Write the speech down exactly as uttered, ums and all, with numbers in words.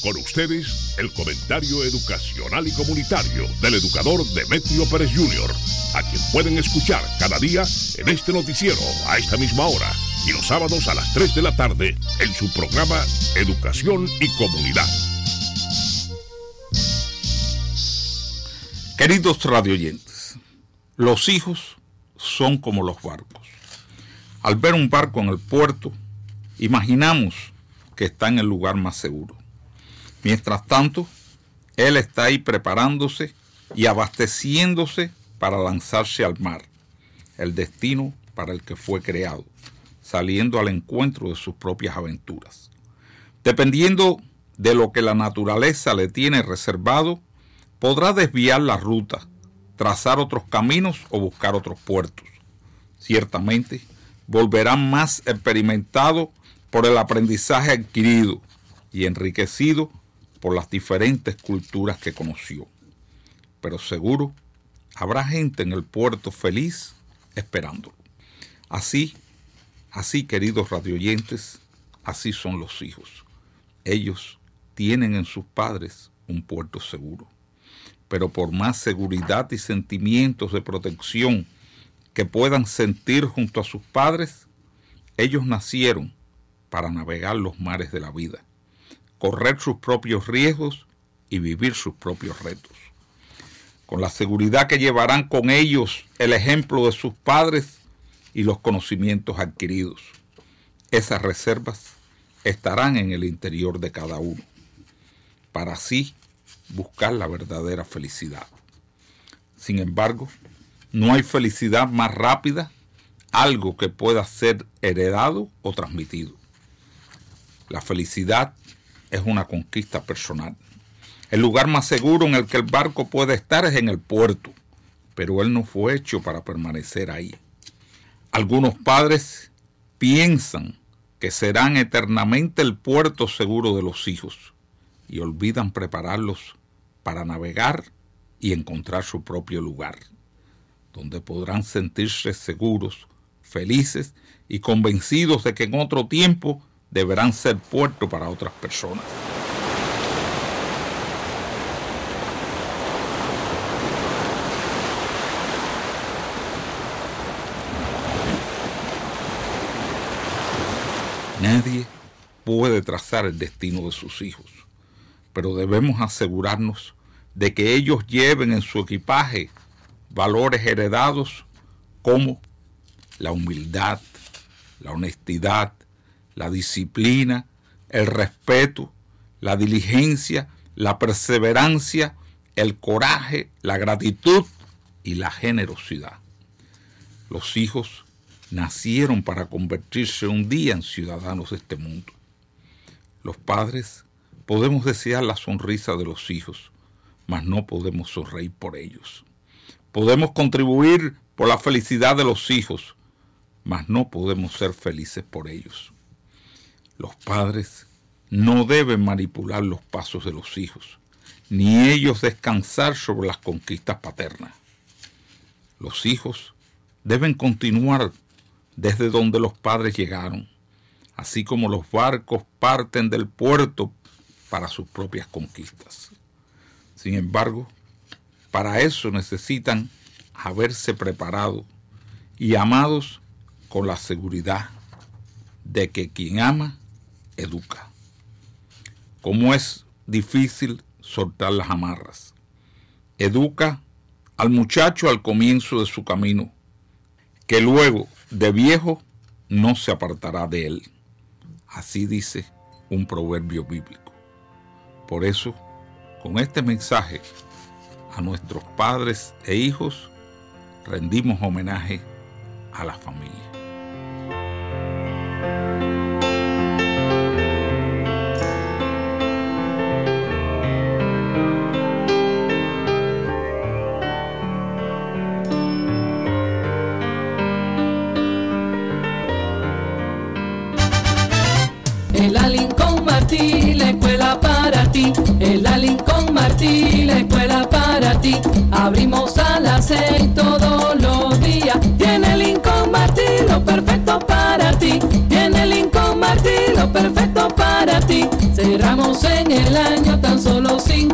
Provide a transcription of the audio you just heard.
Con ustedes, el comentario educacional y comunitario del educador Demetrio Pérez junior, a quien pueden escuchar cada día en este noticiero a esta misma hora y los sábados a las tres de la tarde en su programa Educación y Comunidad. Queridos radioyentes, los hijos son como los barcos. Al ver un barco en el puerto, imaginamos que está en el lugar más seguro. Mientras tanto, él está ahí preparándose y abasteciéndose para lanzarse al mar, el destino para el que fue creado, saliendo al encuentro de sus propias aventuras. Dependiendo de lo que la naturaleza le tiene reservado, podrá desviar la ruta, trazar otros caminos o buscar otros puertos. Ciertamente, volverá más experimentado por el aprendizaje adquirido y enriquecido por las diferentes culturas que conoció. Pero seguro habrá gente en el puerto feliz esperándolo. Así, así queridos radioyentes, así son los hijos. Ellos tienen en sus padres un puerto seguro. Pero por más seguridad y sentimientos de protección que puedan sentir junto a sus padres, ellos nacieron para navegar los mares de la vida, correr sus propios riesgos y vivir sus propios retos. Con la seguridad que llevarán con ellos el ejemplo de sus padres y los conocimientos adquiridos. Esas reservas estarán en el interior de cada uno, para así buscar la verdadera felicidad. Sin embargo, no hay felicidad más rápida, algo que pueda ser heredado o transmitido. La felicidad es una conquista personal. El lugar más seguro en el que el barco puede estar es en el puerto, pero él no fue hecho para permanecer ahí. Algunos padres piensan que serán eternamente el puerto seguro de los hijos y olvidan prepararlos para navegar y encontrar su propio lugar, donde podrán sentirse seguros, felices y convencidos de que en otro tiempo deberán ser puerto para otras personas. Nadie puede trazar el destino de sus hijos, pero debemos asegurarnos de que ellos lleven en su equipaje valores heredados como la humildad, la honestidad, la disciplina, el respeto, la diligencia, la perseverancia, el coraje, la gratitud y la generosidad. Los hijos nacieron para convertirse un día en ciudadanos de este mundo. Los padres podemos desear la sonrisa de los hijos, mas no podemos sonreír por ellos. Podemos contribuir por la felicidad de los hijos, mas no podemos ser felices por ellos. Los padres no deben manipular los pasos de los hijos, ni ellos descansar sobre las conquistas paternas. Los hijos deben continuar desde donde los padres llegaron, así como los barcos parten del puerto para sus propias conquistas. Sin embargo, para eso necesitan haberse preparado y amados con la seguridad de que quien ama, educa. Como es difícil soltar las amarras. Educa al muchacho al comienzo de su camino, que luego de viejo no se apartará de él. Así dice un proverbio bíblico. Por eso, con este mensaje a nuestros padres e hijos, rendimos homenaje a la familia. En la Lincoln Martí, la escuela para ti. En la Lincoln Martí, la escuela para ti. Abrimos a las seis todos los días. Tiene Lincoln Martí lo perfecto para ti. Tiene Lincoln Martí lo perfecto para ti. Se Cerramos en el año tan solo cinco